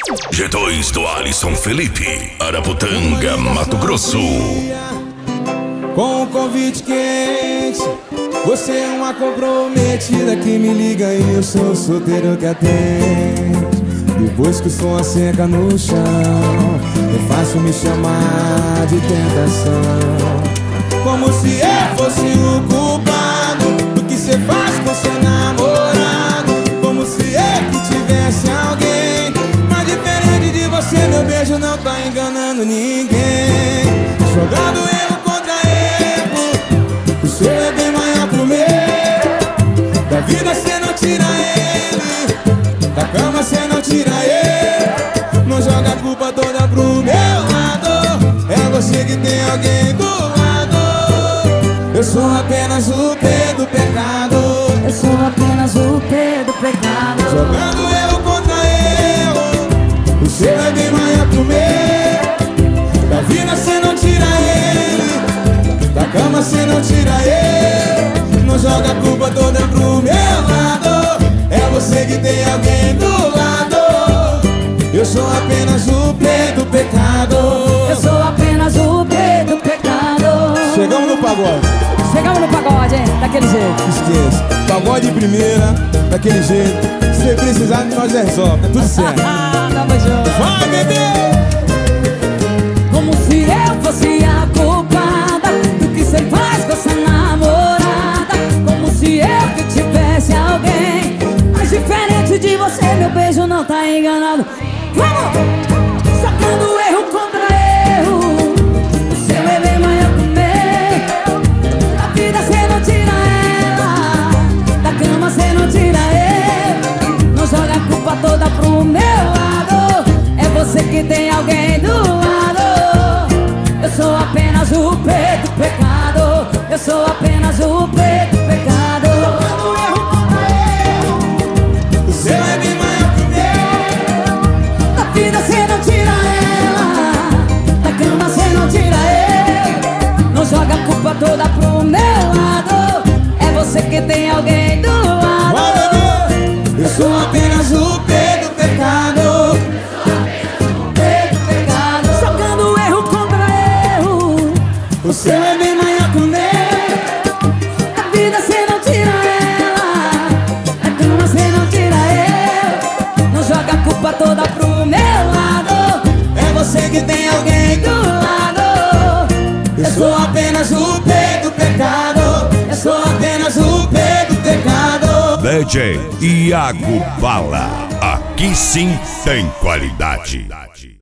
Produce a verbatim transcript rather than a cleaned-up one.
G dois do Alisson Felipe, Araputanga, Mato Grosso. Com um convite quente, você é uma comprometida que me liga e eu sou o solteiro que atende. Depois que o som asseca no chão, é fácil me chamar de tentação. Como se eu fosse o culpado do que cê faz com seu namorado. Como se eu que tivesse alguém. Mas diferente de você, meu beijo não tá enganando ninguém. Jogando erro contra erro, o seu é bem maior que o meu. Da vida cê não tira ele, da cama cê não tira ele. Não joga a culpa toda pro meu lado. É você que tem alguém do lado. Eu sou apenas o P do pecado. Eu sou apenas o P do pecado. Jogando erro contra erro, o seu é bem maior que o meu. Da vida cê não tira ele, da cama cê não tira ele. Não joga a culpa toda pro meu lado. É você que tem alguém do lado. Eu sou apenas o P do pecado. Eu sou apenas o P do pecado. Chegamos no pagode. Chegamos no pagode, hein? Daquele jeito. Esqueça, pagode de primeira, daquele jeito. Se você precisar, nós resolve, tá tudo certo. Tamo junto. Vai, bebê! Como se eu fosse a culpada do que cê faz com essa namorada. Como se eu que tivesse alguém. Mas diferente de você, meu beijo não tá enganado. Vamos! Sacando erro contra erro, o seu é bem maior que o meu. Da vida cê não tira ela, da cama cê não tira ele. Não joga a culpa toda pro meu lado. É você que tem alguém do lado. Eu sou apenas o P do pecado. Eu sou apenas o P do pecado. Sacando erro contra erro, o seu é bem maior que o meu. Da vida cê não tira ela, da cama cê não tira ele. Não joga a culpa toda pro meu lado. É você que tem alguém do lado. Vai, bebê! Eu sou apenas o P do pecado. P do pecado. Jogando erro contra erro, O seu é bem maior que o meu. da vida cê não tira ela, da cama cê não tira ele. Não joga a culpa toda pro meu lado. É você que tem alguém do lado. Eu sou apenas o P do pecado. Eu sou apenas o P do pecado. D J Iago Bala, aqui sim tem qualidade.